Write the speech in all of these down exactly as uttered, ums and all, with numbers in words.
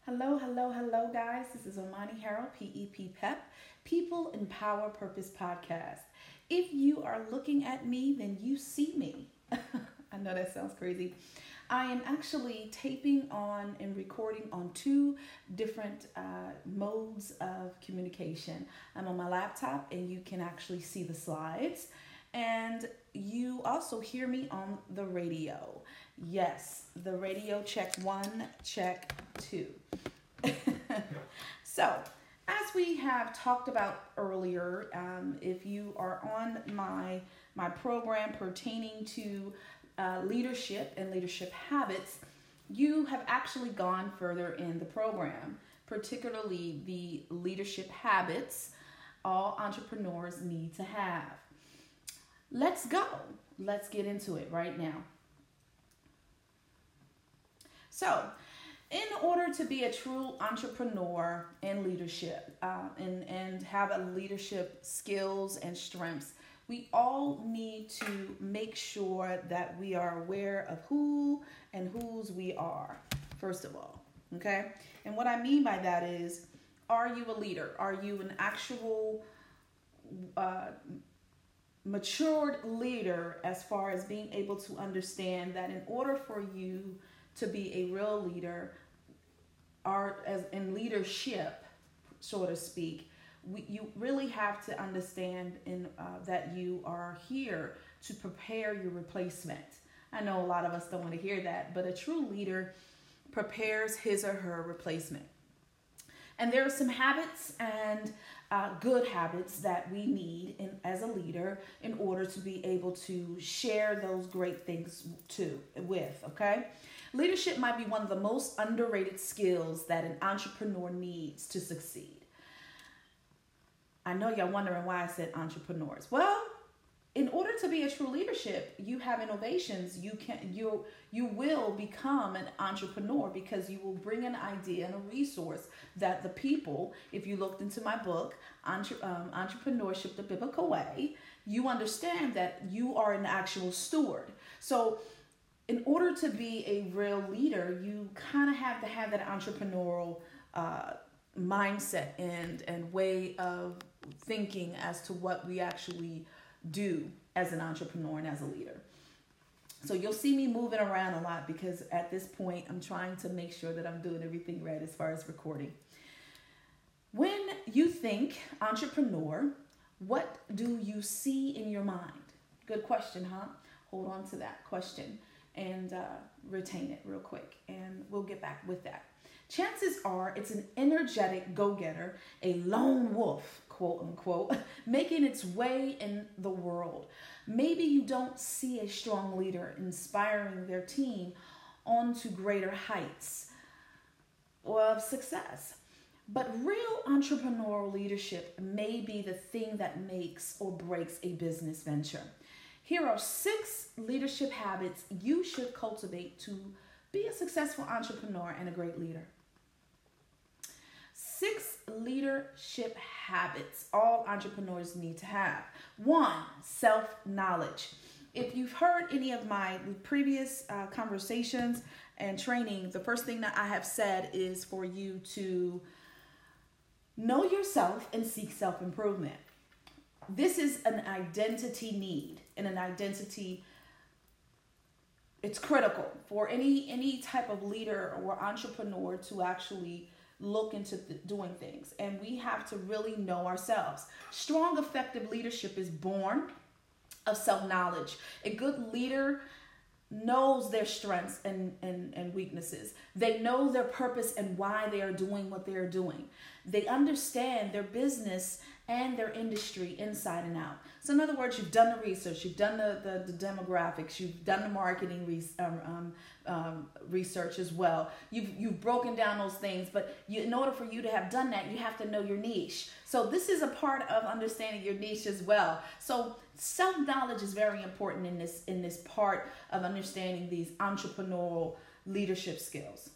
Hello, hello, hello, guys. This is Omani Harold, P E P P E P, People in Power Purpose Podcast. If you are looking at me, then you see me. I know that sounds crazy. I am actually taping on and recording on two different uh, modes of communication. I'm on my laptop and you can actually see the slides. And you also hear me on the radio. Yes, the radio, check one, check two. So, as we have talked about earlier, um, if you are on my my program pertaining to uh, leadership and leadership habits, you have actually gone further in the program, particularly the leadership habits all entrepreneurs need to have. Let's go. Let's get into it right now. So, in order to be a true entrepreneur in leadership uh, and, and have a leadership skills and strengths, we all need to make sure that we are aware of who and whose we are, first of all, okay? And what I mean by that is, are you a leader? Are you an actual uh, matured leader as far as being able to understand that in order for you to be a real leader, or as in leadership, so to speak, we, you really have to understand in uh, that you are here to prepare your replacement. I know a lot of us don't want to hear that, but a true leader prepares his or her replacement. And there are some habits and uh, good habits that we need in, as a leader in order to be able to share those great things to with, okay? Leadership might be one of the most underrated skills that an entrepreneur needs to succeed. I know y'all wondering why I said entrepreneurs. Well, in order to be a true leadership, you have innovations. You can you you will become an entrepreneur because you will bring an idea and a resource that the people, if you looked into my book, Entre, um, Entrepreneurship the Biblical Way, you understand that you are an actual steward. So in order to be a real leader, you kind of have to have that entrepreneurial uh, mindset and, and way of thinking as to what we actually do as an entrepreneur and as a leader. So you'll see me moving around a lot because at this point, I'm trying to make sure that I'm doing everything right as far as recording. When you think entrepreneur, what do you see in your mind? Good question, huh? Hold on to that question and uh, retain it real quick, and we'll get back with that. Chances are it's an energetic go-getter, a lone wolf, quote unquote, making its way in the world. Maybe you don't see a strong leader inspiring their team onto greater heights of success. But real entrepreneurial leadership may be the thing that makes or breaks a business venture. Here are six leadership habits you should cultivate to be a successful entrepreneur and a great leader. Six leadership habits all entrepreneurs need to have. One, self-knowledge. If you've heard any of my previous uh, conversations and training, the first thing that I have said is for you to know yourself and seek self-improvement. This is an identity need and an identity, it's critical for any any type of leader or entrepreneur to actually look into th- doing things. And we have to really know ourselves. Strong, effective leadership is born of self-knowledge. A good leader knows their strengths and, and, and weaknesses. They know their purpose and why they are doing what they are doing. They understand their business and their industry inside and out. So in other words, you've done the research, you've done the, the, the demographics, you've done the marketing re- um, um, um, research as well. You've, you've broken down those things, but you, in order for you to have done that, you have to know your niche. So this is a part of understanding your niche as well. So self-knowledge is very important in this, in this part of understanding these entrepreneurial leadership skills.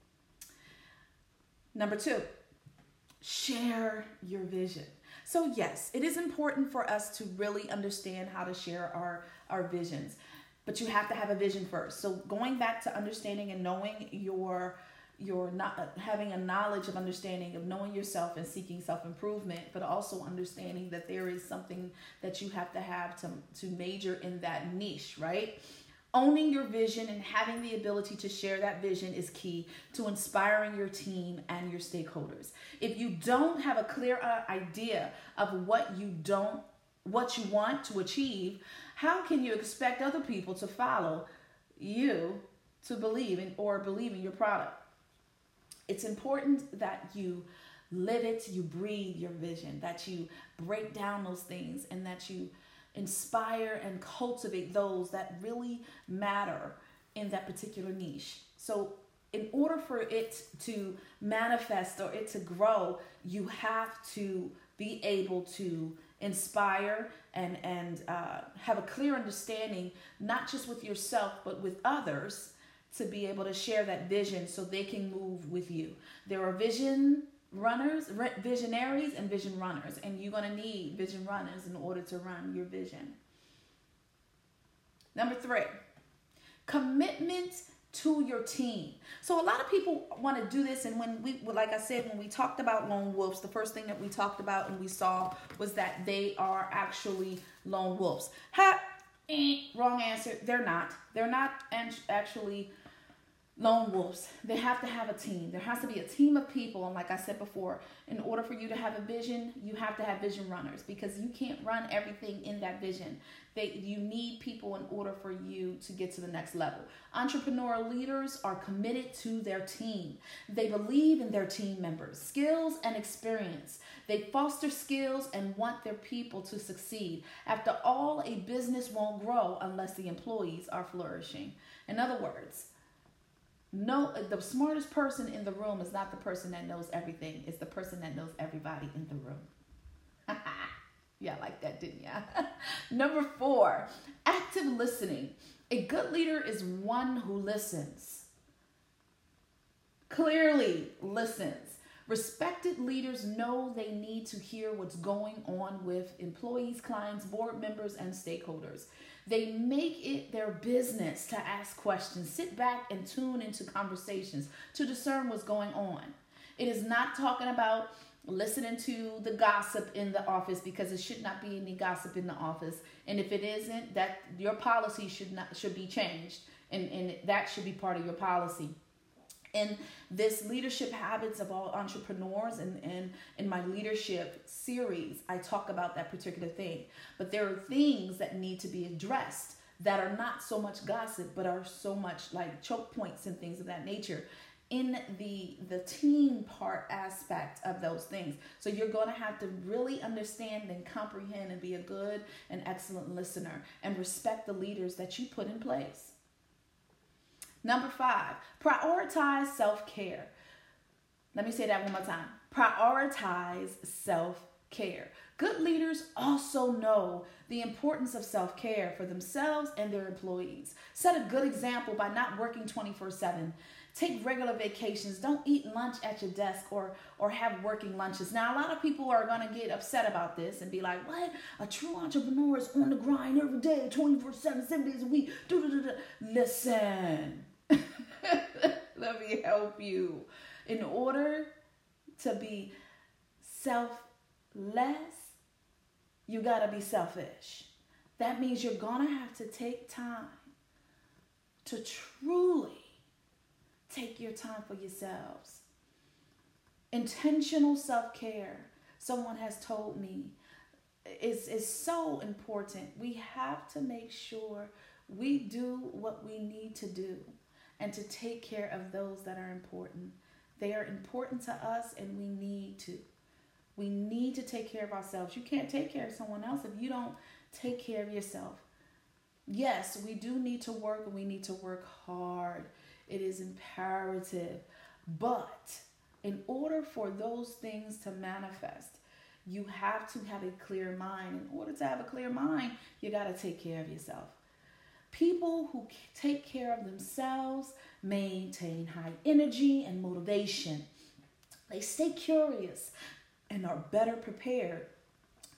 Number two, share your vision. So yes, it is important for us to really understand how to share our, our visions, but you have to have a vision first. So going back to understanding and knowing your your not having a knowledge of understanding of knowing yourself and seeking self-improvement, but also understanding that there is something that you have to have to, to major in that niche, right? Owning your vision and having the ability to share that vision is key to inspiring your team and your stakeholders. If you don't have a clear idea of what you don't, what you want to achieve, how can you expect other people to follow you to believe in or believe in your product? It's important that you live it, you breathe your vision, that you break down those things, and that you inspire and cultivate those that really matter in that particular niche. So in order for it to manifest or it to grow, you have to be able to inspire and, and uh, have a clear understanding, not just with yourself, but with others, to be able to share that vision so they can move with you. There are vision runners, visionaries, and vision runners, and you're going to need vision runners in order to run your vision. Number three, commitment to your team. So a lot of people want to do this, and when we, like I said, when we talked about lone wolves, the first thing that we talked about and we saw was that they are actually lone wolves. Ha, eh, wrong answer. They're not. They're not actually lone wolves. They have to have a team. There has to be a team of people. And like I said before, in order for you to have a vision, you have to have vision runners, because you can't run everything in that vision. They, you need people in order for you to get to the next level. Entrepreneurial leaders are committed to their team. They believe in their team members' skills and experience. They foster skills and want their people to succeed. After all, a business won't grow unless the employees are flourishing. In other words, no, the smartest person in the room is not the person that knows everything. It's the person that knows everybody in the room. Yeah, I like that, didn't ya? Number four, active listening. A good leader is one who listens. Clearly listens. Respected leaders know they need to hear what's going on with employees, clients, board members, and stakeholders. They make it their business to ask questions, sit back and tune into conversations to discern what's going on. It is not talking about listening to the gossip in the office, because it should not be any gossip in the office. And if it isn't, that your policy should not should be changed, and, and that should be part of your policy. In this leadership habits of all entrepreneurs, and, and in my leadership series, I talk about that particular thing. But there are things that need to be addressed that are not so much gossip, but are so much like choke points and things of that nature in the, the team part aspect of those things. So you're going to have to really understand and comprehend and be a good and excellent listener and respect the leaders that you put in place. Number five, prioritize self-care. Let me say that one more time. Prioritize self-care. Good leaders also know the importance of self-care for themselves and their employees. Set a good example by not working twenty-four seven. Take regular vacations. Don't eat lunch at your desk or, or have working lunches. Now, a lot of people are going to get upset about this and be like, what? A true entrepreneur is on the grind every day, twenty-four seven, seven days a week. Listen. Let me help you. In order to be selfless, you got to be selfish. That means you're going to have to take time to truly take your time for yourselves. Intentional self-care, someone has told me, is, is so important. We have to make sure we do what we need to do and to take care of those that are important. They are important to us, and we need to. We need to take care of ourselves. You can't take care of someone else if you don't take care of yourself. Yes, we do need to work, and we need to work hard. It is imperative. But in order for those things to manifest, you have to have a clear mind. In order to have a clear mind, you got to take care of yourself. People who take care of themselves maintain high energy and motivation. They stay curious and are better prepared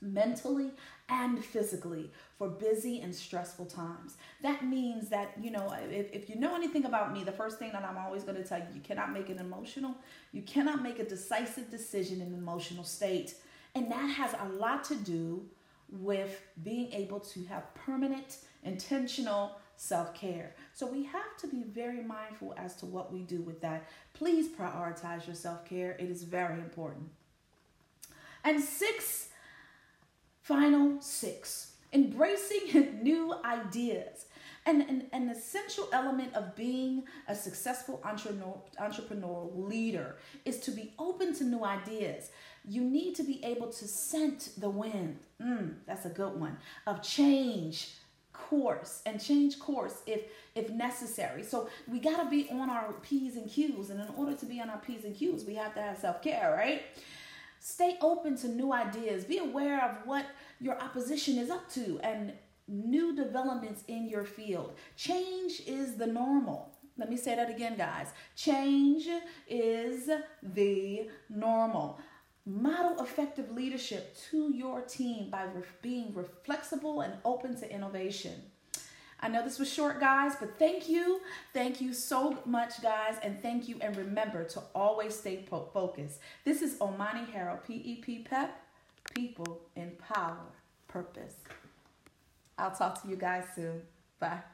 mentally and physically for busy and stressful times. That means that, you know, if, if you know anything about me, the first thing that I'm always going to tell you, you cannot make an emotional, you cannot make a decisive decision in an emotional state. And that has a lot to do with being able to have permanent, intentional self-care. So we have to be very mindful as to what we do with that. Please prioritize your self-care. It is very important. And six, final six, embracing new ideas. And an, an essential element of being a successful entrepreneur, entrepreneurial leader is to be open to new ideas. You need to be able to scent the wind. Mm, that's a good one. Of change course and change course if if necessary. So we got to be on our P's and Q's. And in order to be on our P's and Q's, we have to have self-care, right? Stay open to new ideas. Be aware of what your opposition is up to and new developments in your field. Change is the normal. Let me say that again, guys. Change is the normal. Model effective leadership to your team by re- being re- flexible and open to innovation. I know this was short, guys, but thank you. Thank you so much, guys, and thank you. And remember to always stay po- focused. This is Omani Harold, P E P, PEP, People in Power, Purpose. I'll talk to you guys soon. Bye.